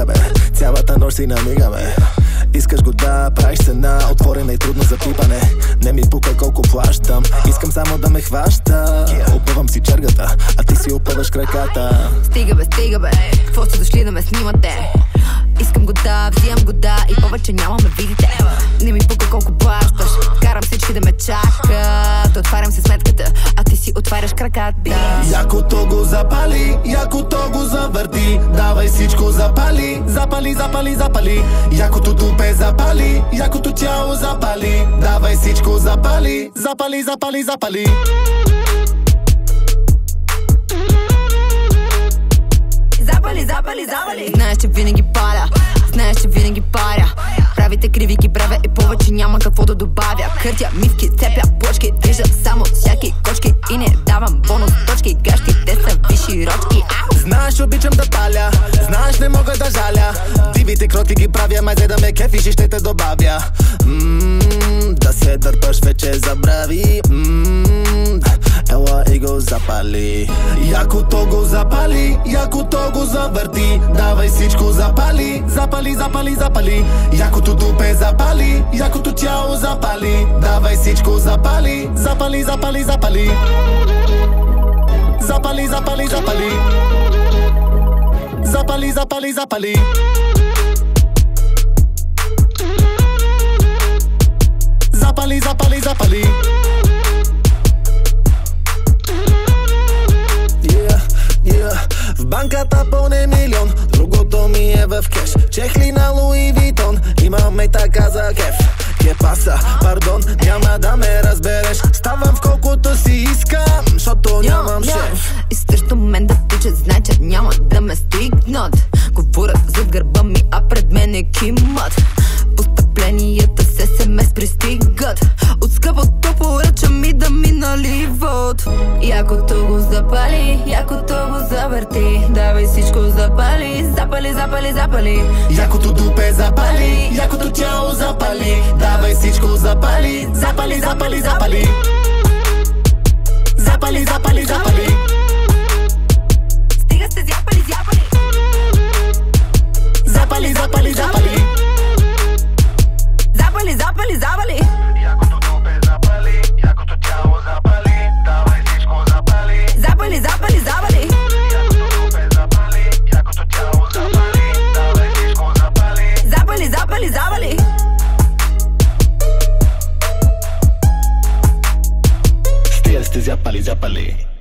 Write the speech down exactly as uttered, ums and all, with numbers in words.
стига бе, цялата нощ си намигаме. Искаш го да правиш цена, отворена и трудно за пипане. Не ми пука колко плащам, искам само да ме хваща. Опъвам си чергата, а ти си опъваш краката. Стига бе, стига бе, какво сте дошли да ме снимате? Искам го да, взимам го да и повече няма ме видите. Не ми пука колко плащаш, карам всички да ме чакат. Отварям си сметката, а ти си отваряш краката. Якото го запали, якото го завърти. Давай всичко запали, запали, запали, запали. Якото дупе запали, якото тяло запали. Давай всичко запали, запали, запали, запали. Запали, запали, запали. Знаеш, че винаги паля, знаеш, че винаги паря. Правите криви ги правя и повече няма какво да добавя. Къртя, мивки, цепя, плочки, движа само всяки кочки и не давам бонус точки. Гащите са висши рочки. Ау! Знаеш, обичам да паля, знаеш, не мога да жаля. Дивите кротки ги правя, май за да ме кефиш и ще те добавя. Ммм, да се дърпаш вече забрави. Ммм, ела и го запали. Якото го запали, якото го завърти. Давай всичко запали, запали, запали, запали. Якото дупе запали, якото тяло запали. Давай всичко запали, запали, запали, запали. Запали, запали, запали. Запали, запали, запали. Запали, запали, запали. Yeah, yeah. В банката пълне милион, другото ми е в кеш. Чехли на Луи Витон, имаме така за кеф. Ке паса, пардон, няма да ме разбереш. Ставам в колкото си искам, защото нямам шеф. И срещу мен да тичат, знай, че няма да ме стигнат. Говорят зад гърба ми, а пред мен е кимат. Постъпленията с ес-ем-ес пристигат. От скъпото поръча ми да ми наливат. Якото го запали, якото го завърти. Давай всичко запали, запали, запали, запали. Якото дупе запали, якото тяло запали. Давай всичко запали, запали, запали, запали. Запали, запали, запали. Стига сте зяпали, зяпали. Запали, запали, запали. Запали, запали, запали. Якото дупе запали, якото тяло запали. Давай всичко запали. Запали, запали, запали. Якото дупе запали, якото тяло запали. Давай всичко запали. Запали, запали, запали. Стига сте зяпали, зяпали.